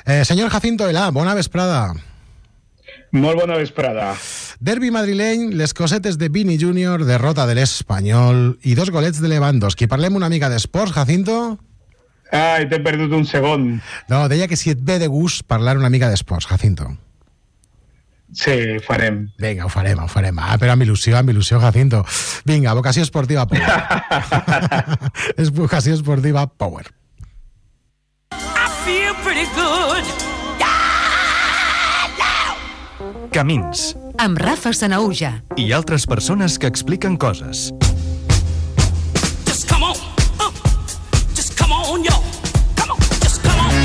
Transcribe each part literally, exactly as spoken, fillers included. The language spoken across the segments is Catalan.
Eh, senyor Jacinto Elà, bona vesprada. Molt bona vesprada. Derbi madrileny, les cosetes de Vini júnior, derrota de l'Espanyol i dos golets de Lewandowski. Parlem una mica d'esports, Jacinto? Ai, t'he perdut un segon. No, deia que si et ve de gust parlar una mica d'esports, Jacinto. Sí, ho farem. Vinga, ho farem, ho farem. Ah, però amb il·lusió, amb il·lusió, Jacinto. Vinga, vocació esportiva Power. És vocació esportiva Power. I feel pretty good. Camins. Amb Rafa Sanaúja. I altres persones que expliquen coses. Just come on. Uh, just come on, yo. Come on, just come on.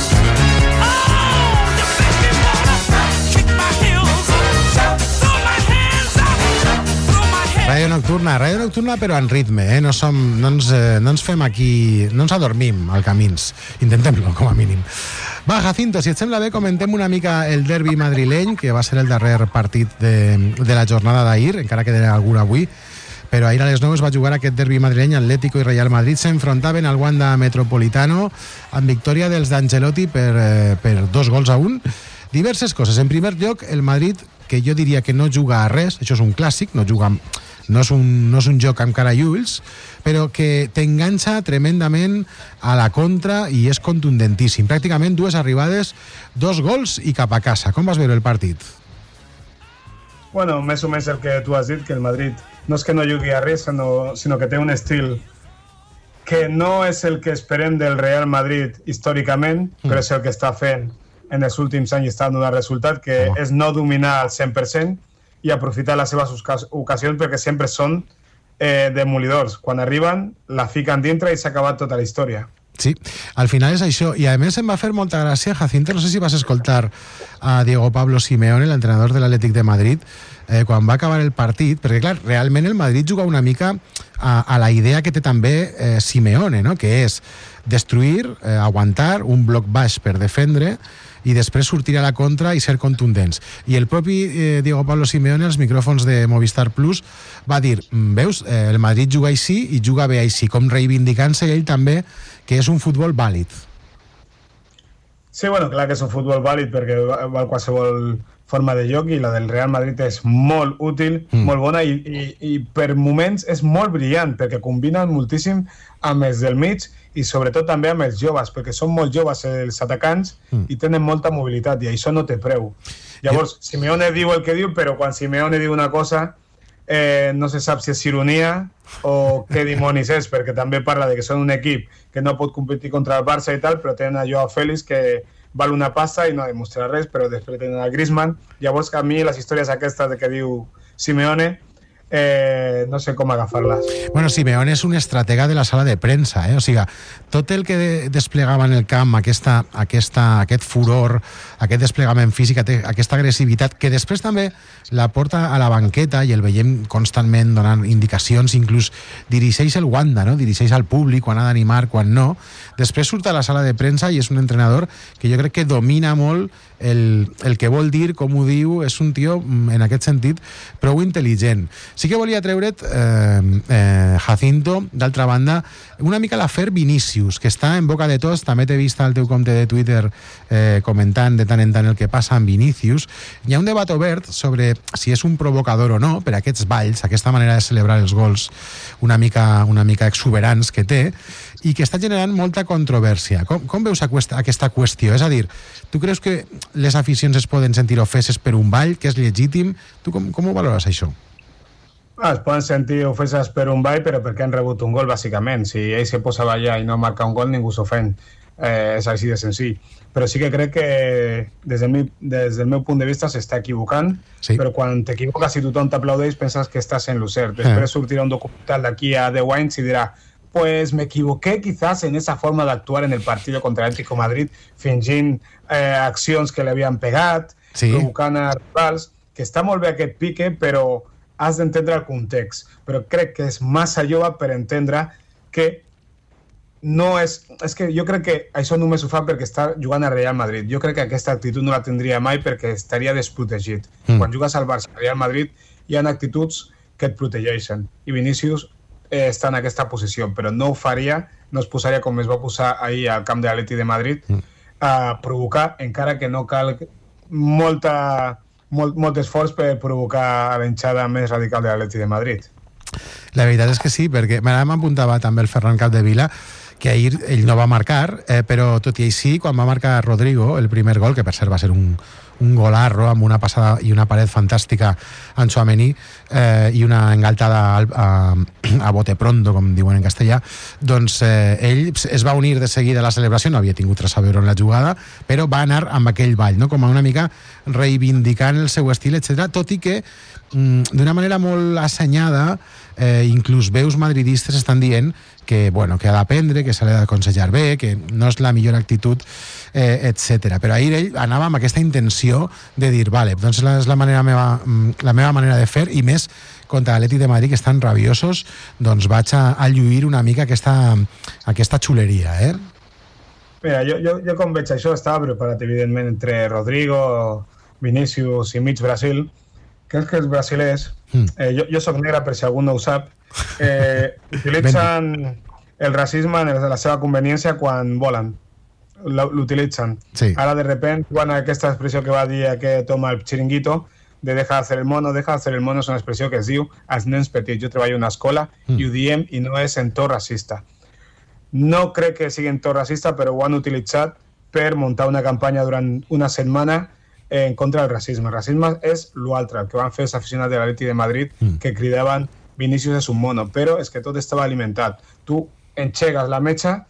Oh, you make me wanna kick my heels up, throw my hands up, throw my head. Ràdio Nocturna, Ràdio Nocturna però en ritme, eh? No, som, no, ens, eh, no ens fem aquí, no ens adormim al Camins. Intentem-lo, com a mínim. Va, Jacinto, si et sembla bé, comentem una mica el derbi madrileny, que va ser el darrer partit de, de la jornada d'ahir, encara que era algun avui, però ahir a les nou es va jugar aquest derbi madrileny. Atlético i Real Madrid s'enfrontaven al Wanda Metropolitano amb victòria dels d'Ancelotti per, eh, per dos gols a un. Diverses coses. En primer lloc, el Madrid, que jo diria que no juga a res, això és un clàssic, no juga amb... No és, un, no és un joc amb cara i ulls, però que t'enganxa tremendament a la contra i és contundentíssim. Pràcticament dues arribades, dos gols i cap a casa. Com vas veure el partit? Bueno, més o menys el que tu has dit, que el Madrid no és que no jugui a res, sinó, sinó que té un estil que no és el que esperem del Real Madrid històricament, mm. però és el que està fent en els últims anys i està donant resultat, que oh. és no dominar al cent per cent, i aprofitar les seves ocasions perquè sempre són eh, demolidors. Quan arriben, la fiquen dintre i s'ha acabat tota la història. Sí, al final és això. I a més em va fer molta gràcia, Jacinto, no sé si vas escoltar a Diego Pablo Simeone, l'entrenador de l'Atlètic de Madrid, eh, quan va acabar el partit, perquè clar, realment el Madrid juga una mica a, a la idea que té també eh, Simeone, no? Que és destruir, eh, aguantar, un bloc baix per defendre i després sortir a la contra i ser contundents. I el propi eh, Diego Pablo Simeone, als micròfons de Movistar Plus, va dir, veus, eh, el Madrid juga així i juga bé així, com reivindicant-se ell també que és un futbol vàlid. Sí, bueno, clar que és un futbol vàlid perquè val qualsevol forma de joc i la del Real Madrid és molt útil, mm. molt bona i, i, i per moments és molt brillant perquè combinen moltíssim amb els del mig i sobretot també amb els joves, perquè són molt joves els atacants mm. i tenen molta mobilitat i això no té preu. Llavors, yeah. Simeone diu el que diu, però quan Simeone diu una cosa eh, no se sap si és ironia o què dimonis és, perquè també parla de que són un equip que no pot competir contra el Barça i tal, però tenen a Joao Félix que val una pasta i no demostra res, però després tenen a Griezmann. Llavors, que a mi les històries aquestes de que diu Simeone Eh, no sé com agafar-les. Bueno, Simeone és un estratega de la sala de premsa, eh? O sigui, tot el que de desplegava en el camp, aquesta, aquesta, aquest furor, aquest desplegament físic, aquesta agressivitat, que després també la porta a la banqueta i el veiem constantment donant indicacions, inclús dirigeix el Wanda, no? Dirigeix al públic quan ha d'animar, quan no. Després surt a la sala de premsa i és un entrenador que jo crec que domina molt el, el que vol dir, com ho diu, és un tio, en aquest sentit, prou intel·ligent. Sí que volia treure't, eh, eh, Jacinto, d'altra banda, una mica l'afer Vinícius, que està en boca de tots. També t'he vist al teu compte de Twitter eh, comentant de tant en tant el que passa amb Vinícius. Hi ha un debat obert sobre si és un provocador o no per aquests balls, aquesta manera de celebrar els gols una mica, una mica exuberants que té, i que està generant molta controvèrsia. Com, com veus aquesta, aquesta qüestió? És a dir, tu creus que les aficions es poden sentir ofeses per un ball, que és legítim? Tu com, com ho valores, això? Ah, es poden sentir ofeses per un ball, però perquè han rebut un gol, bàsicament. Si ell se posa a ballar i no marca un gol, ningú s'ofèn. Eh, és així de senzill. Però sí que crec que des del, mi, des del meu punt de vista s'està equivocant, sí. Però quan t'equivoques i tothom t'aplaudeix penses que estàs en lo cert. Després eh. sortirà un documental d'aquí a deu anys i dirà pues me equivoqué quizás en esa forma de actuar en el partido contra el Atlético de Madrid, fingint eh, accions que li havien pegat, sí. Provocant a rivals, que està molt bé aquest pique, però has d'entendre el context. Però crec que és massa jove per entendre que no és... És que jo crec que això només ho fa perquè està jugant a Real Madrid. Jo crec que aquesta actitud no la tindria mai perquè estaria desprotegit. Mm. Quan jugues al Barça, al Real Madrid, hi ha actituds que et protegeixen. I Vinícius eh, està en aquesta posició, però no ho faria, no es posaria com es va posar ahir al camp de l'Atlètic de Madrid, mm. a provocar, encara que no cal molta, molt, molt esforç per provocar a l'enxada més radical de l'Atleti de Madrid. La veritat és que sí, perquè m'apuntava també el Ferran Capdevila que ahir ell no va marcar, eh, però tot i així, quan va marcar Rodrigo el primer gol, que per cert va ser un, un golarro amb una passada i una paret fantàstica en Tchouaméni eh, i una engaltada a, a, a bote pronto, com diuen en castellà, doncs eh, ell es va unir de seguida a la celebració, no havia tingut res a veure en la jugada, però va anar amb aquell ball, no? Com a una mica reivindicant el seu estil, etcètera, tot i que mm, d'una manera molt assenyada, eh, inclús veus madridistes estan dient que, bueno, que ha d'aprendre, que s'ha d'aconsellar bé, que no és la millor actitud, eh, etcètera. Però ahir ell anava amb aquesta intenció de dir, vale, doncs és la, manera meva, la meva manera de fer, i més contra l'Atlètic de Madrid, que estan rabiosos, doncs vaig a, a lluir una mica aquesta, aquesta xuleria, eh? Mira, jo, jo, jo com veig això estava preparat, evidentment, entre Rodrigo, Vinícius i mig Brasil. Crec que els brasilers, eh, jo, jo soc negre per si algú no ho sap, eh, utilitzen el racisme en la seva conveniència quan volen. L'utilitzen. Sí. Ara, de repente, quan aquesta expressió que va dir que toma el chiringuito, de deja de hacer el mono, deja de hacer el mono és una expressió que es diu als nens petits. Jo treballo en una escola mm. i ho diem i no és en to racista. No crec que sigui en to racista, però ho han utilitzat per muntar una campanya durant una setmana en contra del racisme. El racisme és l'altre, el que van fer els aficionats de l'Atleti de Madrid, mm. que cridaven Vinícius és un mono, però és que tot estava alimentat. Tu enxegues la metxa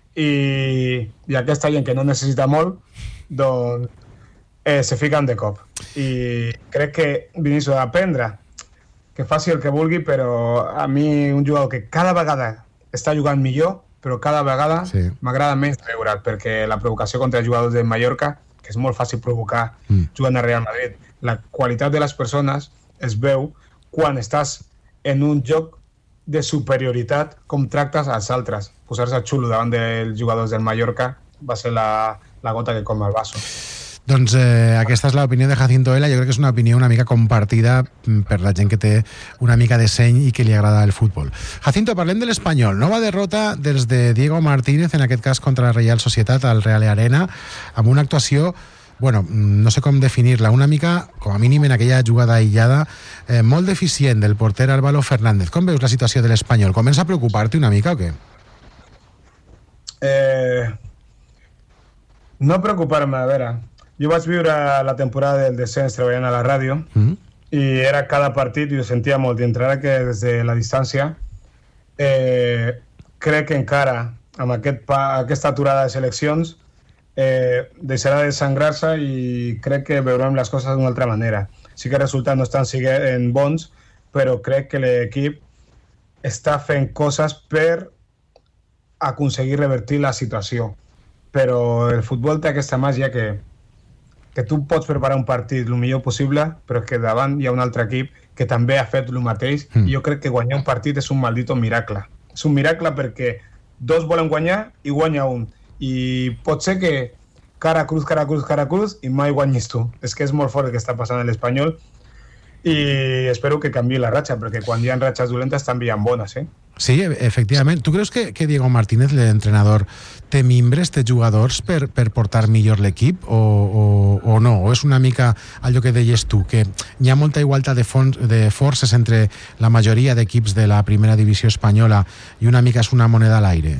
i, i aquesta gent que no necessita molt, doncs eh, se fiquen de cop. I crec que Vinícius ha d'aprendre, que faci el que vulgui, però a mi un jugador que cada vegada està jugant millor, però cada vegada sí. m'agrada menys veure'l, perquè la provocació contra els jugadors de Mallorca, que és molt fàcil provocar mm. jugant a Real Madrid, la qualitat de les persones es veu quan estàs en un joc de superioritat, com tractes als altres. Posar-se xulo davant dels jugadors del Mallorca va ser la, la gota que colma el vaso. Doncs eh, aquesta és l'opinió de Jacinto Vela. Jo crec que és una opinió una mica compartida per la gent que té una mica de seny i que li agrada el futbol. Jacinto, parlem de l'Espanyol. Nova derrota des de Diego Martínez, en aquest cas contra la Real Societat al Real Arena, amb una actuació, bueno, no sé com definir-la, una mica, com a mínim en aquella jugada aïllada, eh, molt deficient del porter Álvaro Fernández. Com veus la situació de l'Espanyol? Comença a preocupar-te una mica o què? Eh, no preocupar-me, a veure... Jo vaig viure la temporada del descens treballant a la ràdio mm. i era cada partit i ho sentia molt dintre. Ara que des de la distància eh, crec que encara amb aquest pa, aquesta aturada de seleccions eh, deixarà de sangrar-se i crec que veurem les coses d'una altra manera. Sí que els resultats no estan siguent bons, però crec que l'equip està fent coses per aconseguir revertir la situació. Però el futbol té aquesta màgia que que tu pots preparar un partit el millor possible, però que davant hi ha un altre equip que també ha fet el mateix, mm. i jo crec que guanyar un partit és un maldito miracle. És un miracle perquè dos volen guanyar i guanya un. I pot ser que cara cruz, cara cruz, cara cruz, i mai guanyis tu. És que és molt fort el que està passant en l'Espanyol, i espero que canviï la ratxa, perquè quan hi ha ratxes dolentes també hi ha bones, eh? Sí, efectivament. Tu creus que, que Diego Martínez, l'entrenador, té mimbres, té jugadors per, per portar millor l'equip o, o, o no? O és una mica allò que deies tu, que hi ha molta igualtat de, fons, de forces entre la majoria d'equips de la primera divisió espanyola i una mica és una moneda a l'aire?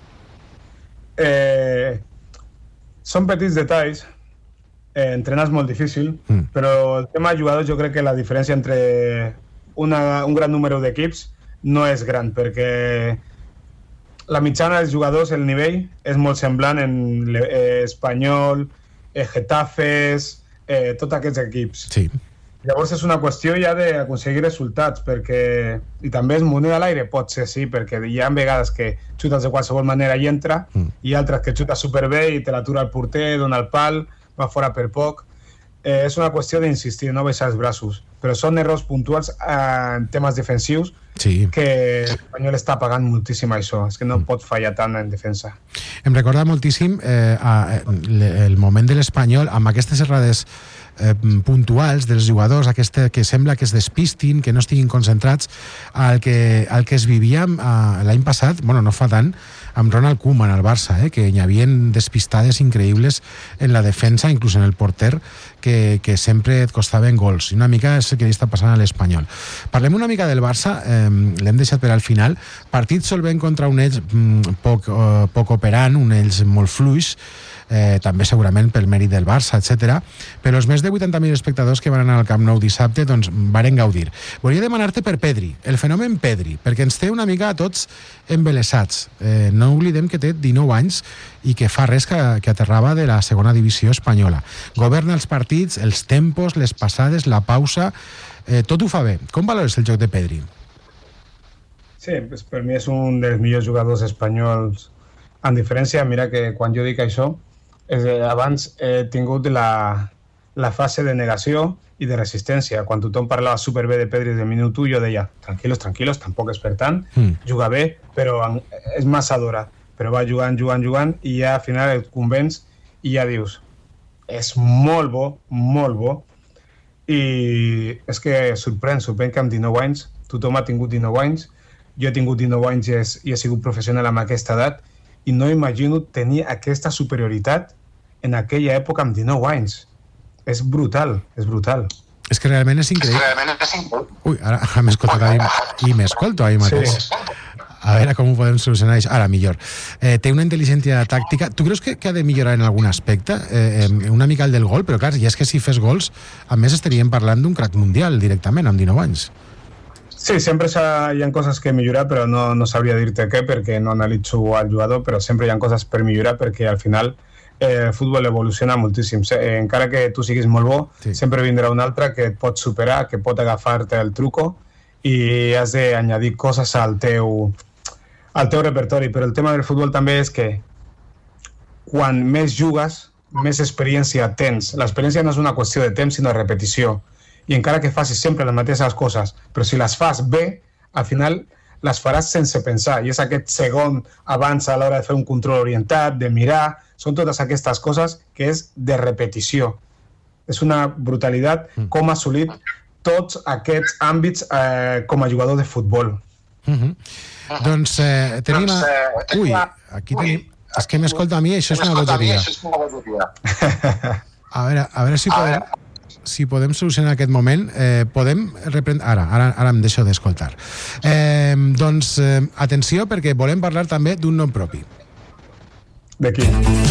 Eh, són petits detalls. Eh, entrenar és molt difícil, mm. però el tema de jugadors jo crec que la diferència entre una, un gran número d'equips no és gran, perquè la mitjana dels jugadors, el nivell, és molt semblant en eh, Espanyol, eh, Getafes, eh, tots aquests equips. Sí. Llavors és una qüestió ja d'aconseguir resultats, perquè, i també és moneda a l'aire, pot ser sí, perquè hi ha vegades que xutes de qualsevol manera i entra, mm. i altres que xutes superbé i te l'atura el porter, dona el pal, va fora per poc. Eh, és una qüestió d'insistir, no baixar els braços, però són errors puntuals eh, en temes defensius, sí. que l'Espanyol està pagant moltíssim això, és que no mm. pot fallar tant en defensa. Em recorda moltíssim eh, a, el moment de l'Espanyol amb aquestes errades eh, puntuals dels jugadors, aquesta, que sembla que es despistin, que no estiguin concentrats, al que, al que es vivia eh, l'any passat, bueno, no fa tant, amb Ronald Koeman al Barça, eh, que hi havia despistades increïbles en la defensa, inclús en el porter, que, que sempre et costaven gols. I una mica és el que li està passant a l'Espanyol. Parlem una mica del Barça, eh, l'hem deixat per al final. Partit solvent contra un ells mm, poc, uh, poc operant, un ells molt fluix, eh, també segurament pel mèrit del Barça, etcètera. Però els més de vuitanta mil espectadors que van anar al Camp Nou dissabte doncs varen gaudir. Volia demanar-te per Pedri, el fenomen Pedri, perquè ens té una mica a tots embelesats. Eh, no oblidem que té dinou anys i que fa res que, que aterrava de la segona divisió espanyola. Governa els partits, els tempos, les passades, la pausa, eh, tot ho fa bé. Com valores el joc de Pedri? Sí, pues per mi és un dels millors jugadors espanyols. En diferència, mira que quan jo dic això, és, eh, abans he tingut la, la fase de negació i de resistència. Quan tothom parlava superbé de Pedri de minut u, jo deia, tranquilos, tranquilos, tampoc és per tant, mm. juga bé, però en, és massa d'hora. Però va jugant, jugant, jugant, i ja al final et convenç i ja dius, és molt bo, molt bo, i és que sorprèn, sorprèn que amb dinou anys, tothom ha tingut dinou anys, jo he tingut dinou anys i, és, i he sigut professional amb aquesta edat, i no imagino tenir aquesta superioritat en aquella època amb dinou anys. És brutal, és brutal. És que realment és increïble. Ui, ara, ara m'he escoltat ahí, i m'escolto ahí mateix. Sí. A veure com ho podem solucionar això. Ara, millor. Eh, té una intel·ligència tàctica. Tu creus que, que ha de millorar en algun aspecte? Eh, eh, una mica el del gol, però clar, ja és que si fes gols, a més estaríem parlant d'un crack mundial directament, amb dinou anys. Sí, sempre hi ha coses que millorar, però no, no sabria dir-te què, perquè no analitzo al jugador, però sempre hi ha coses per millorar, perquè al final eh, el futbol evoluciona moltíssim. Eh, encara que tu siguis molt bo, sí. sempre vindrà un altre que et pot superar, que pot agafar-te el truco, i has d'añadir coses al teu, al teu repertori. Però el tema del futbol també és que quan més jugues, més experiència tens. L'experiència no és una qüestió de temps, sinó de repetició. I encara que facis sempre les mateixes coses, però si les fas bé, al final les faràs sense pensar, i és aquest segon abans a l'hora de fer un control orientat, de mirar, són totes aquestes coses que és de repetició. És una brutalitat com ha assolit tots aquests àmbits eh, com a jugador de futbol. Uh-huh. Uh-huh. Doncs eh, tenim... A... Ui, aquí tenim... És que m'escolta a mi, això és una bogeria. A veure, a veure si podem... si podem solucionar aquest moment, eh, podem reprendre... Ara, ara, ara em deixo d'escoltar. Eh, doncs, eh, atenció, perquè volem parlar també d'un nom propi. De qui?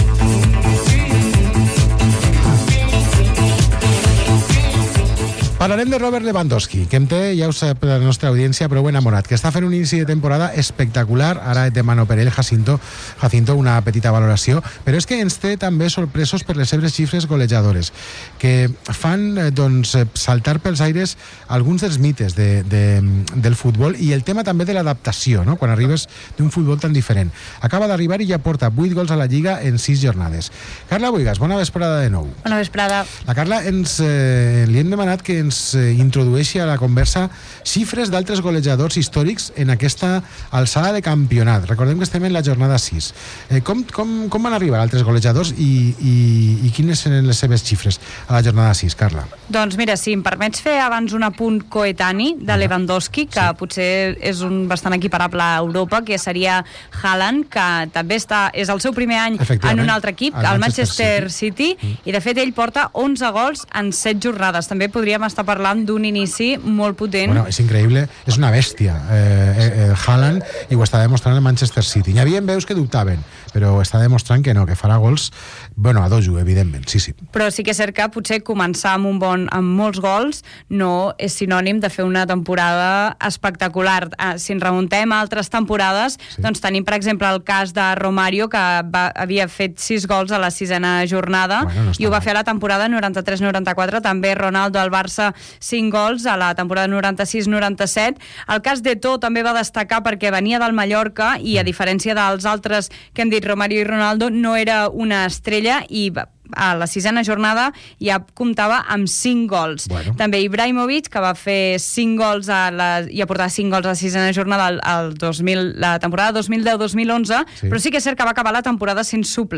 Parlarem de Robert Lewandowski, que em té, ja ho sap la nostra audiència, prou enamorat, que està fent un inici de temporada espectacular. Ara et demano per ell, Jacinto, Jacinto, una petita valoració, però és que ens té també sorpresos per les seves xifres golejadores, que fan doncs, saltar pels aires alguns dels mites de, de, del futbol, i el tema també de l'adaptació, no? Quan arribes d'un futbol tan diferent. Acaba d'arribar i ja porta vuit gols a la Lliga en sis jornades. Carla Boigas, bona vesprada de nou. Bona vesprada. La Carla, ens, eh, li hem demanat que ens introdueixi a la conversa xifres d'altres golejadors històrics en aquesta alçada de campionat. Recordem que estem en la jornada sis. Eh, com, com, com van arribar altres golejadors i, i, i quines eren les seves xifres a la jornada sis, Carla? Doncs mira, si em permets fer abans un apunt coetani de Lewandowski, que sí. potser és un bastant equiparable a Europa, que seria Haaland, que també està, és el seu primer any en un altre equip, el Manchester, Manchester City, City mm. i de fet ell porta onze gols en set jornades. També podríem estar parlant d'un inici molt potent. Bueno, és increïble, és una bèstia eh, eh, Haaland, i ho està demostrant el Manchester City. Hi havia veus que dubtaven, però està demostrant que no, que farà gols, bueno, a dojo, evidentment, sí, sí. Però sí que és cert que potser començar amb un bon, amb molts gols no és sinònim de fer una temporada espectacular. Ah, si ens remuntem a altres temporades, sí. doncs tenim, per exemple, el cas de Romario, que va, havia fet sis gols a la sisena jornada, bueno, no i ho va fer a la temporada noranta-tres noranta-quatre, també Ronaldo al Barça cinc gols a la temporada noranta-sis noranta-set. El cas d'Eto'o també va destacar perquè venia del Mallorca i, a diferència dels altres que hem dit, Romario i Ronaldo, no era una estrella, i a la sisena jornada ja comptava amb cinc gols. Bueno. També Ibrahimovic, que va fer cinc gols a la, i aportar cinc gols a la sisena jornada al, al dos mil, la temporada dos mil deu dos mil onze, sí. però sí que és cert que va acabar la temporada sent suplent.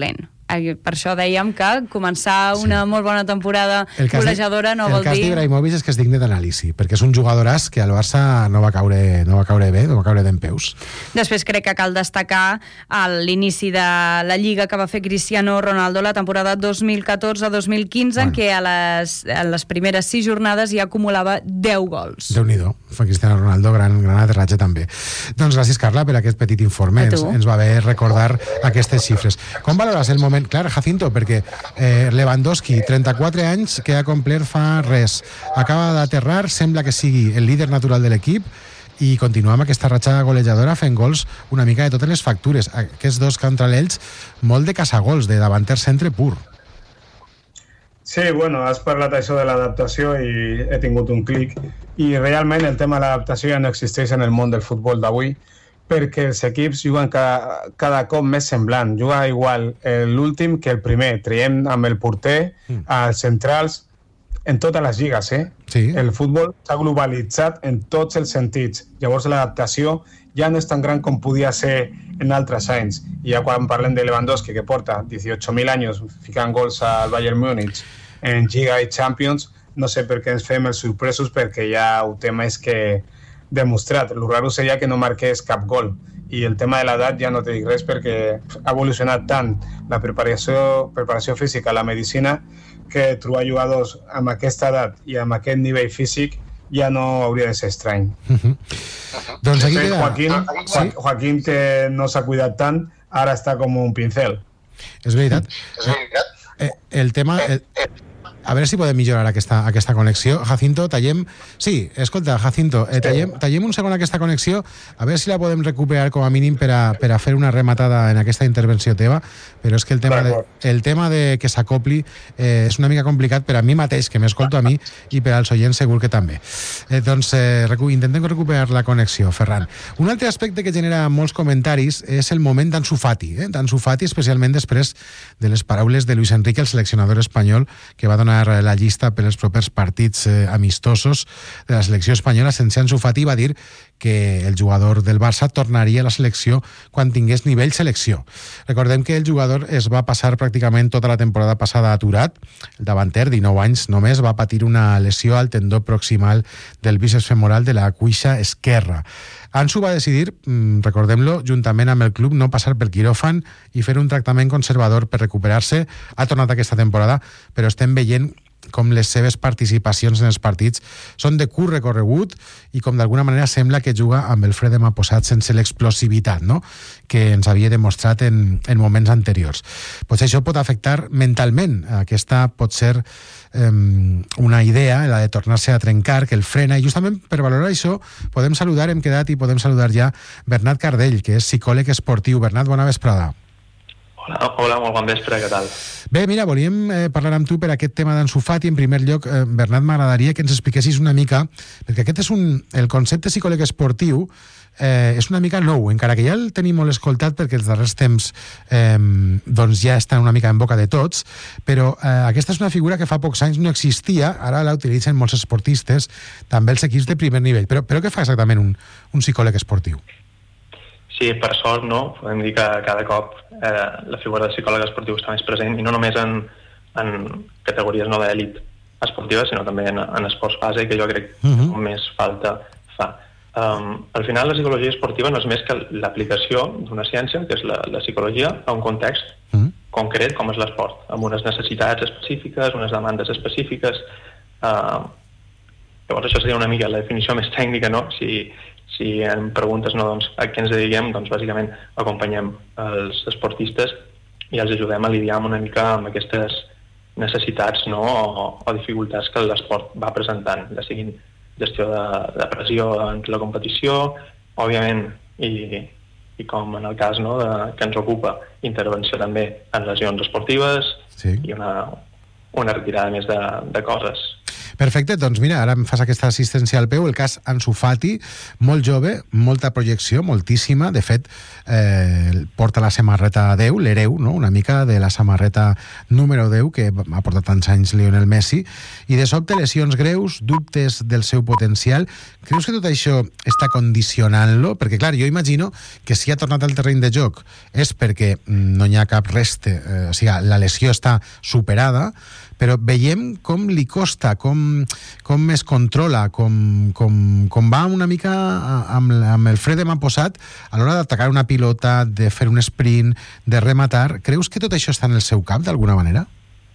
Eh, Per això dèiem que començar una sí. molt bona temporada golejadora no vol dir... El cas d'Ibrahimovic és que és digne d'anàlisi, perquè és un jugadoràs que al Barça no va caure, no va caure bé, no va caure d'empeus. Després crec que cal destacar l'inici de la Lliga que va fer Cristiano Ronaldo la temporada dos mil catorze dos mil quinze, bueno. en què a les, a les primeres sis jornades ja acumulava deu gols. Déu-n'hi-do, fa Cristiano Ronaldo, gran, gran aterratge també. Doncs gràcies, Carla, per aquest petit informe. Ens, ens va bé recordar aquestes xifres. Com valores el moment? Clar, Jacinto, perquè eh, Lewandowski, trenta-quatre anys, que ha complert fa res. Acaba d'aterrar, sembla que sigui el líder natural de l'equip i continua amb aquesta ratxada golejadora fent gols una mica de totes les factures. Aquests dos contra l'Elx, molt de caçagols, de davanter centre pur. Sí, bueno, has parlat això de l'adaptació i he tingut un clic. I realment el tema de l'adaptació ja no existeix en el món del futbol d'avui, perquè els equips juguen cada, cada cop més semblant. Juga igual l'últim que el primer. Traiem amb el porter, mm. als centrals, en totes les lligues, eh? Sí. El futbol s'ha globalitzat en tots els sentits. Llavors l'adaptació ja no és tan gran com podia ser en altres anys. I ja quan parlem de Lewandowski, que porta dieciocho mil anys ficant gols al Bayern Múnich en Lliga i Champions, no sé per què ens fem els sorpresos, perquè ja el tema és que demostrat. El raro seria que no marqués cap gol. I el tema de l'edat ja no te dic res, perquè ha evolucionat tant la preparació, preparació física, la medicina, que trobar jugadors amb aquesta edat i amb aquest nivell físic ja no hauria de ser estrany. Uh-huh. Doncs aquí queda... Joaquín, ¿Sí? Joaquín, que no s'ha cuidat tant, ara està com un pincel. És veritat. És veritat. Eh, el tema... El... A veure si podem millorar aquesta, aquesta connexió. Jacinto, tallem... Sí, escolta, Jacinto, eh, tallem, tallem un segon aquesta connexió, a veure si la podem recuperar com a mínim per a, per a fer una rematada en aquesta intervenció teva, però és que el tema de, el tema de que s'acopli eh, és una mica complicat per a mi mateix, que m'escolto a mi, i per als oients segur que també. Eh, doncs eh, recu intentem recuperar la connexió, Ferran. Un altre aspecte que genera molts comentaris és el moment d'Ansu Fati, eh? d'Ansu Fati, especialment després de les paraules de Luis Enrique, el seleccionador espanyol, que va donar la llista per als propers partits eh, amistosos de la selecció espanyola. Sense Ansu Fati va dir que el jugador del Barça tornaria a la selecció quan tingués nivell selecció. Recordem que el jugador es va passar pràcticament tota la temporada passada aturat. El davanter, dinou anys només, va patir una lesió al tendó proximal del bíceps femoral de la cuixa esquerra. Ansu va decidir, recordem-lo, juntament amb el club, no passar per quiròfan i fer un tractament conservador per recuperar-se. Ha tornat aquesta temporada, però estem veient com les seves participacions en els partits són de curt recorregut i com d'alguna manera sembla que juga amb el fre de mà posat sense l'explosivitat, no?, que ens havia demostrat en, en moments anteriors. Potser això pot afectar mentalment. Aquesta pot ser um, una idea, la de tornar-se a trencar, que el frena, i justament per valorar això podem saludar, hem quedat i podem saludar ja Bernat Cardell, que és psicòleg esportiu. Bernat, bona vesprada. Hola, hola, molt bon vespre, què tal? Bé, mira, volíem eh, parlar amb tu per aquest tema d'Ansu Fati. En primer lloc, eh, Bernat, m'agradaria que ens expliquessis una mica, perquè aquest és un... el concepte psicòleg esportiu eh, és una mica nou, encara que ja el tenim molt escoltat perquè els darrers temps eh, doncs ja està una mica en boca de tots, però eh, aquesta és una figura que fa pocs anys no existia, ara la utilitzen molts esportistes, també els equips de primer nivell. Però, però què fa exactament un, un psicòleg esportiu? Sí, per sort, no? Podem dir que cada cop eh, la figura de psicòleg esportiu està més present, i no només en, en categories no d'elit esportiva, sinó també en, en esports base, que jo crec que uh-huh. més falta fa. Um, al final, la psicologia esportiva no és més que l'aplicació d'una ciència, que és la, la psicologia, a un context uh-huh. concret, com és l'esport, amb unes necessitats específiques, unes demandes específiques. Uh, llavors, això seria una mica la definició més tècnica, no? Si... Si em preguntes no, doncs, a què ens dediquem, doncs bàsicament acompanyem els esportistes i els ajudem a lidiar una mica amb aquestes necessitats, no? o, o dificultats que l'esport va presentant, ja siguin gestió de, de pressió en la competició, òbviament, i, i com en el cas, no, de, que ens ocupa, intervenció també en lesions esportives, sí. i una, una retirada més de, de coses. Perfecte, doncs mira, ara em fas aquesta assistència al peu, el cas Ansu Fati, molt jove, molta projecció, moltíssima, de fet, eh, porta la samarreta deu, l'hereu, no? Una mica de la samarreta número deu que ha portat tants anys Lionel Messi, i de sobte lesions greus, dubtes del seu potencial. Creus que tot això està condicionant-lo? Perquè, clar, jo imagino que si ha tornat al terreny de joc és perquè no hi ha cap reste, eh, o sigui, la lesió està superada, però veiem com li costa, com, com es controla, com, com, com va una mica amb, amb el fre de mà posat a l'hora d'atacar una pilota, de fer un sprint, de rematar. Creus que tot això està en el seu cap, d'alguna manera?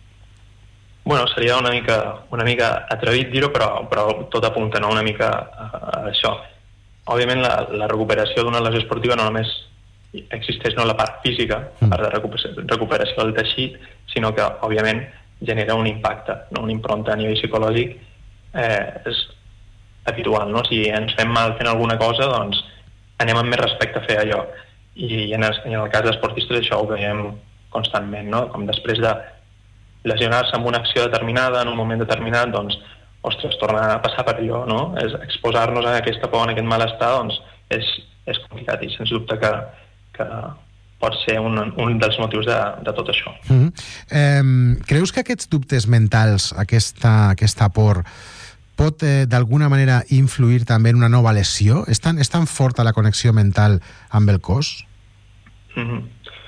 Bueno, seria una mica, una mica atrevit dir-ho, però, però tot apunta, no?, una mica a, a això. Òbviament, la, la recuperació d'una lesió esportiva no només existeix no la part física, la part de recuperació, recuperació del teixit, sinó que, òbviament, genera un impacte, no? Una impronta a nivell psicològic eh, és habitual, no? Si ens fem mal fent alguna cosa, doncs anem amb més respecte a fer allò. I en el, en el cas d'esportistes això ho veiem constantment, no? Com després de lesionar-se amb una acció determinada, en un moment determinat, doncs, ostres, tornar a passar per allò, no? És exposar-nos a aquesta por, en aquest malestar, doncs, és, és complicat i sens dubte que, que pot ser un, un dels motius de, de tot això. Mm-hmm. eh, creus que aquests dubtes mentals, aquesta, aquesta por, pot eh, d'alguna manera influir també en una nova lesió? És tan, és tan forta la connexió mental amb el cos? Mm-hmm.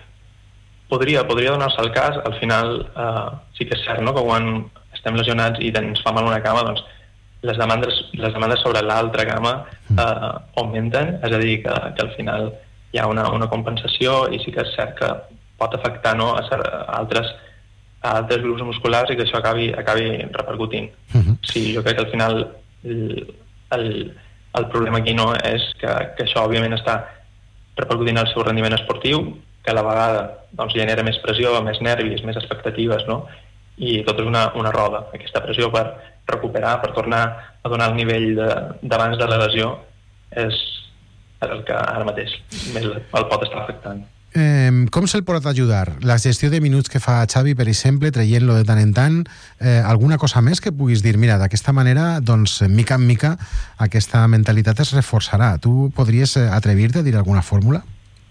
Podria, podria donar-se el cas. Al final eh, sí que és cert, no?, que quan estem lesionats i ens fa mal una cama, doncs les demandes, les demandes sobre l'altra cama eh, augmenten, és a dir, que, que al final hi ha una, una compensació i sí que és cert que pot afectar, no?, a, a, altres, a altres grups musculars i que això acabi, acabi repercutint. Uh-huh. Sí, jo crec que al final el, el, el problema aquí no és que, que això òbviament està repercutint al seu rendiment esportiu, que a la vegada doncs, genera més pressió, més nervis, més expectatives, no? I tot és una, una roda. Aquesta pressió per recuperar, per tornar a donar el nivell d'abans de, de la lesió és el que ara mateix més el pot estar afectant. Eh, com se'l pot ajudar? La gestió de minuts que fa Xavi, per exemple, traient-lo de tant en tant, eh, alguna cosa més que puguis dir? Mira, d'aquesta manera, doncs, mica en mica, aquesta mentalitat es reforçarà. Tu podries atrevir-te a dir alguna fòrmula?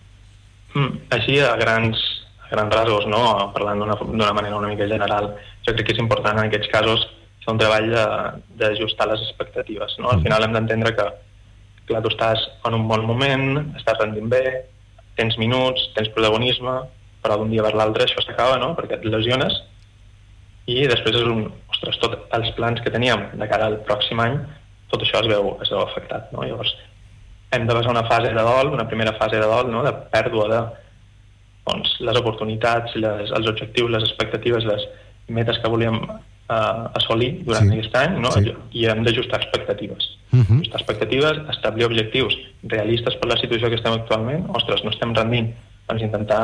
Mm, així, a grans, a grans rasgos, no? Parlant d'una manera una mica general, jo crec que és important en aquests casos fer un treball d'ajustar les expectatives, no? Al final hem d'entendre que clar, tu estàs en un bon moment, estàs rendint bé, tens minuts, tens protagonisme, però d'un dia per l'altre això s'acaba, no?, perquè et lesiones, i després és un... Ostres, tots els plans que teníem de cara al pròxim any, tot això es veu, es veu afectat, no? Llavors, hem de passar una fase de dol, una primera fase de dol, no?, de pèrdua de doncs, les oportunitats, les, els objectius, les expectatives, les metes que volíem uh, assolir durant sí. aquest any, no? Sí. I hem d'ajustar expectatives. Uh-huh. Ajustar expectatives, establir objectius realistes per la situació que estem actualment. Ostres, no estem rendint, doncs intentar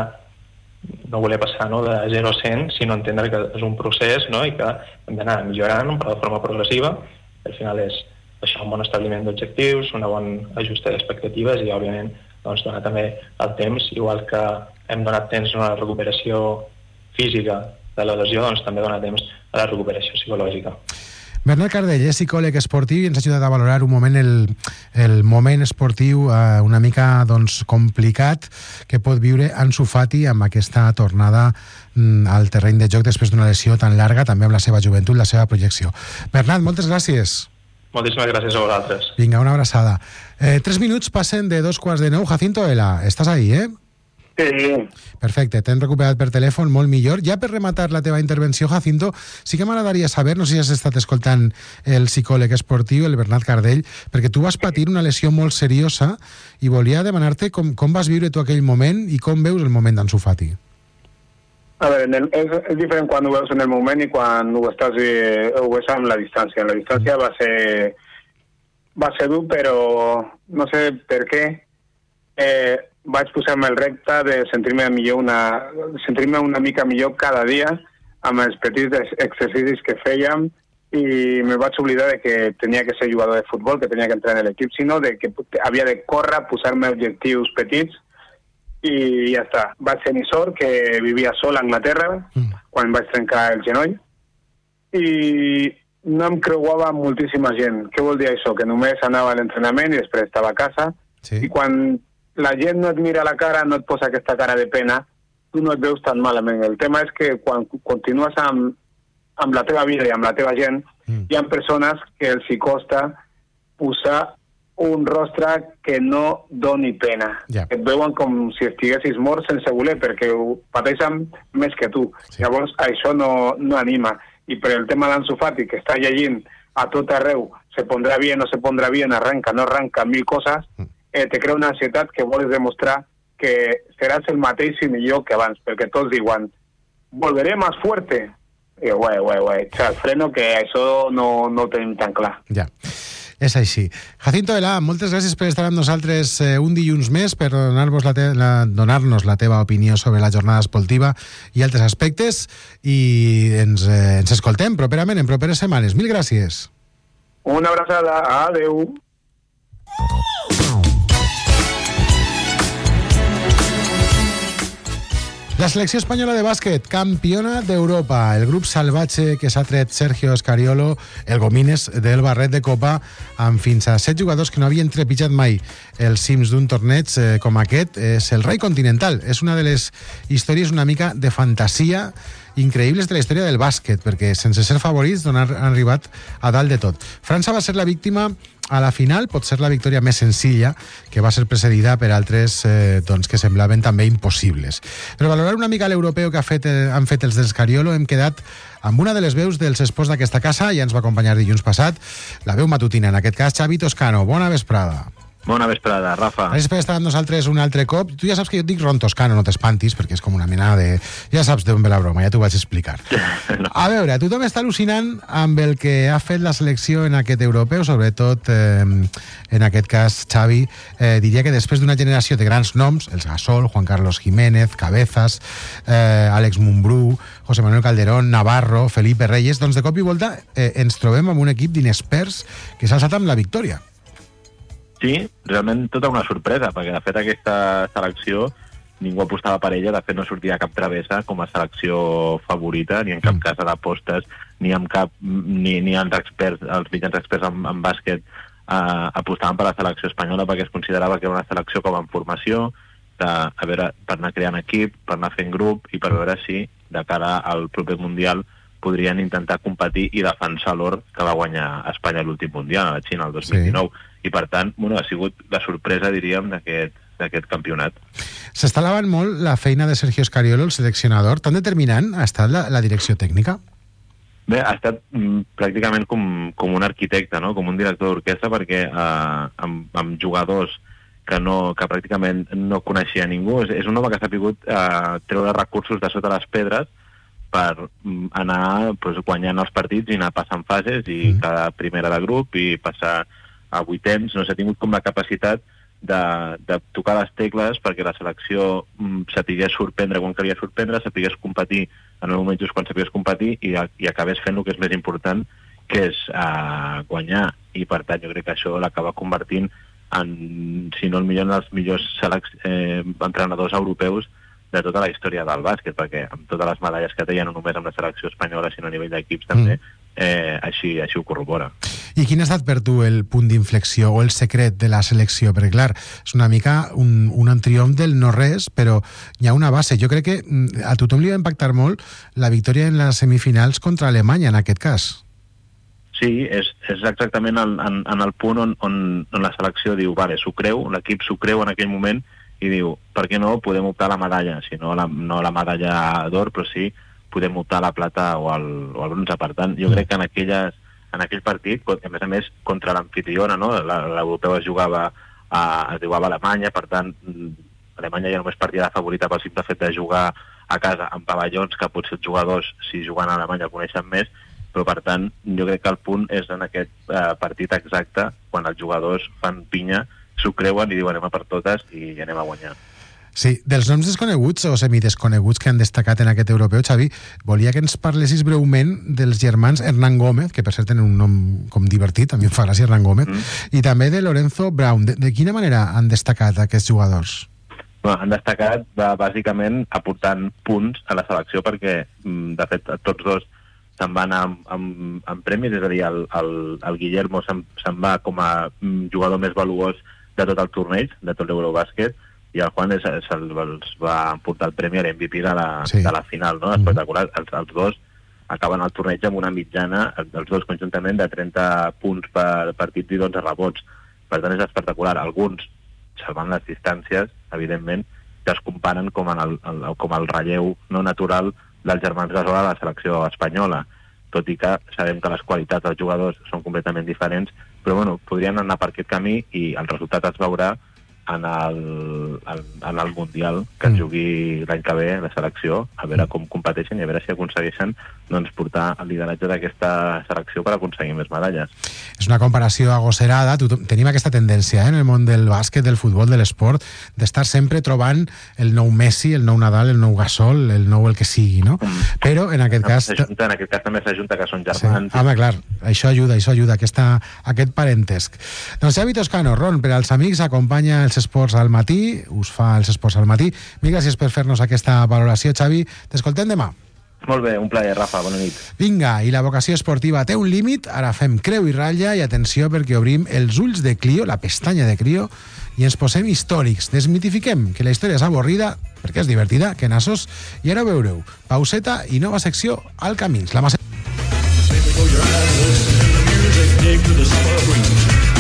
no voler passar, no?, de zero a cent, sinó entendre que és un procés, no?, i que hem d'anar millorant però de forma progressiva. Al final és això, un bon establiment d'objectius, una bona ajusta d'expectatives i, òbviament, doncs, donar també el temps, igual que hem donat temps a la recuperació física de la lesió, doncs també donar temps a la recuperació psicològica. Bernat Cardell és psicòleg esportiu i ens ha ajudat a valorar un moment el, el moment esportiu eh, una mica doncs, complicat que pot viure Ansu Fati amb aquesta tornada mm, al terreny de joc després d'una lesió tan llarga, també amb la seva joventut, la seva projecció. Bernat, moltes gràcies. Moltíssimes gràcies a vosaltres. Vinga, una abraçada. Eh, tres minuts passen de dos quarts de nou. Jacinto Ela, estàs ahí, eh? Sí. Perfecte, t'hem recuperat per telèfon, molt millor. Ja per rematar la teva intervenció, Jacinto, sí que m'agradaria saber, no sé si has estat escoltant el psicòleg esportiu, el Bernat Cardell, perquè tu vas patir una lesió molt seriosa i volia demanar-te com, com vas viure tu aquell moment i com veus el moment d'Ansu Fati. A veure, en el, és, és diferent quan ho veus en el moment i quan ho estàs eh, ho veus amb la distància. En la distància va ser va ser dur, però no sé per què eh, vaig posar-me el repte de sentir-me millor una, sentir-me una mica millor cada dia amb els petits exercicis que fèiem i me vaig oblidar de que tenia que ser jugador de futbol, que tenia que entrar en l'equip, sinó de que havia de córrer, posar-me objectius petits i ja està. Vaig tenir sort que vivia sol a Anglaterra mm. quan vaig trencar el genoll i no em creuava amb moltíssima gent. Què vol dir això? Que només anava a l'entrenament i després estava a casa. Sí. I quan la gent no et mira a la cara, no et posa aquesta cara de pena, tu no et veus tan malament. El tema és que quan continues amb, amb la teva vida i amb la teva gent, mm. hi ha persones que els hi costa posar un rostre que no doni pena. Yeah. Et veuen com si estiguessis mort sense voler, perquè ho pateixen més que tu. Sí. Llavors, això no, no anima. I per el tema d'Ansu Fati, que està llegint a tot arreu, se pondrà bien, no se pondrà bien, arranca, no arranca, mil coses, mm. eh, te crea una ansietat que vols demostrar que seràs el mateix i millor que abans, perquè tots diuen, volveré más fuerte. I, ué, ué, ué, xal, freno, que això no, no ho tenim tan clar. Ja. És així. Jacinto Elà, moltes gràcies per estar amb nosaltres eh, un dilluns més, per donar-nos la, te la, donar-nos la teva opinió sobre la jornada esportiva i altres aspectes, i ens, eh, ens escoltem properament en properes setmanes. Mil gràcies. Una abraçada. Adeu. La selecció espanyola de bàsquet, campiona d'Europa. El grup salvatge que s'ha tret Sergio Scariolo, el Gomines del barret de copa, amb fins a set jugadors que no havien trepitjat mai els cims d'un torneig eh, com aquest, és el rei continental. És una de les històries una mica de fantasia increïbles de la història del bàsquet, perquè sense ser favorits han arribat a dalt de tot. França va ser la víctima a la final, pot ser la victòria més senzilla, que va ser precedida per altres eh, doncs, que semblaven també impossibles. Per valorar una mica l'europeu que ha fet, eh, han fet els del Scariolo, hem quedat amb una de les veus dels esports d'aquesta casa, ja ens va acompanyar dilluns passat, la veu matutina, en aquest cas Xavi Toscano. Bona vesprada. Bona vesprada, Rafa. Gràcies per estar amb nosaltres un altre cop. Tu ja saps que jo et dic Ron Toscano, no t'espantis, perquè és com una mena de... Ja saps d'on ve la broma, ja t'ho vaig explicar. No. A veure, tothom està al·lucinant amb el que ha fet la selecció en aquest europeu, sobretot eh, en aquest cas Xavi. Eh, diria que després d'una generació de grans noms, els Gasol, Juan Carlos Jiménez, Cabezas, eh, Àlex Mumbrú, José Manuel Calderón, Navarro, Felipe Reyes, doncs de cop i volta eh, ens trobem amb un equip d'inexperts que s'ha alçat amb la victòria. Sí, realment tota una sorpresa, perquè de fet aquesta selecció ningú apostava per ella, de fet no sortia cap travessa com a selecció favorita, ni en cap mm. casa d'apostes, ni en cap ni, ni els experts, els mitjans experts en, en bàsquet eh, apostaven per la selecció espanyola, perquè es considerava que era una selecció com en formació, de, a veure, per anar creant equip, per anar fent grup i per veure si de cara al proper Mundial podrien intentar competir i defensar l'or que va guanyar Espanya a l'últim Mundial, a la Xina, el dos mil dinou. Sí. I per tant, bueno, ha sigut la sorpresa, diríem, d'aquest campionat. S'està alabant molt la feina de Sergio Scariolo, el seleccionador. Tan determinant ha estat la, la direcció tècnica? Bé, ha estat mm, pràcticament com, com un arquitecte, no? Com un director d'orquestra, perquè eh, amb, amb jugadors que, no, que pràcticament no coneixia ningú. És, és un home que s'ha pogut eh, treure recursos de sota les pedres per anar pues, guanyant els partits i anar passant fases i mm. cada primera de grup i passar a vuitens. No s'ha tingut com la capacitat de, de tocar les tecles perquè la selecció mm, sapigués sorprendre quan calia sorprendre, sapigués competir en el moment just quan sapigués competir i, i acabés fent el que és més important, que és uh, guanyar. I per tant jo crec que això l'acaba convertint en, si no el millor dels millors selec- eh, entrenadors europeus de tota la història del bàsquet, perquè amb totes les medalles que té, ja no només amb la selecció espanyola, sinó a nivell d'equips també, mm. eh, així, així ho corrobora. I quin ha estat per tu el punt d'inflexió o el secret de la selecció? Perquè, clar, és una mica un, un triomf del no-res, però hi ha una base. Jo crec que a tothom li va impactar molt la victòria en les semifinals contra Alemanya, en aquest cas. Sí, és, és exactament en, en, en el punt on, on, on la selecció diu, vale, s'ho creu, l'equip s'ho creu en aquell moment, i diu, per què no podem optar a la medalla, si no la, no la medalla d'or, però sí podem optar a la plata o al, o al bronze. Per tant, jo crec que en, aquelles, en aquell partit, a més a més, contra l'amfitriona, no? L'europeu es jugava a, es jugava a Alemanya, per tant, Alemanya ja només partia de favorita pel simple fet de jugar a casa en pavellons que potser els jugadors, si juguen a Alemanya, coneixen més, però per tant, jo crec que el punt és en aquest eh, partit exacte, quan els jugadors fan pinya, s'ho creuen i diuen anem a per totes i anem a guanyar. Sí, dels noms desconeguts o semidesconeguts que han destacat en aquest europeu, Xavi, volia que ens parlessis breument dels germans Hernán Gómez, que per cert tenen un nom com divertit, a mi em fa gràcia Hernán Gómez, mm. i també de Lorenzo Brown. De, de quina manera han destacat aquests jugadors? Bueno, han destacat bàsicament aportant punts a la selecció perquè, de fet, tots dos se'n va anar amb, amb, amb premis, és a dir, el, el, el Guillermo se'n, se'n va com a jugador més valuós de tot el torneig, de tot l'Eurobàsquet, i el Juan se'ls se va emportar el premi a l'M V P de la, sí. de la final, no? Espectacular. Els, els dos acaben el torneig amb una mitjana, els dos conjuntament, de trenta punts per partit i dotze rebots. Per tant, és espectacular. Alguns, salvant les distàncies, evidentment, que es comparen com, en el, el, com el relleu no natural dels germans Gasol a la selecció espanyola, tot i que sabem que les qualitats dels jugadors són completament diferents, però bueno, podrien anar per aquest camí i el resultat es veurà en el, en, en el Mundial que es jugui l'any que ve la selecció, a veure com competeixen i a veure si aconsegueixen doncs, portar el lideratge d'aquesta selecció per aconseguir més medalles. És una comparació agosserada. Tenim aquesta tendència eh, en el món del bàsquet, del futbol, de l'esport, d'estar sempre trobant el nou Messi, el nou Nadal, el nou Gasol, el nou el que sigui, no? Mm. Però en aquest cas... En aquest cas també s'ajunta que són germans. Sí. Home, clar, això ajuda, això ajuda, aquesta, aquest parentesc. Doncs Xavi Toscano, Ron, per als amics, acompanya els esports al matí, us fa els esports al matí. Mil gràcies per fer-nos aquesta valoració, Xavi. T'escoltem demà. Molt bé, un plaer, Rafa, bona nit. Vinga, i la vocació esportiva té un límit, ara fem creu i ratlla, i atenció perquè obrim els ulls de Clio, la pestanya de Clio, i ens posem històrics. Desmitifiquem que la història és avorrida, perquè és divertida, que nassos, i ara ho veureu. Pauseta i nova secció al Camins. La massa...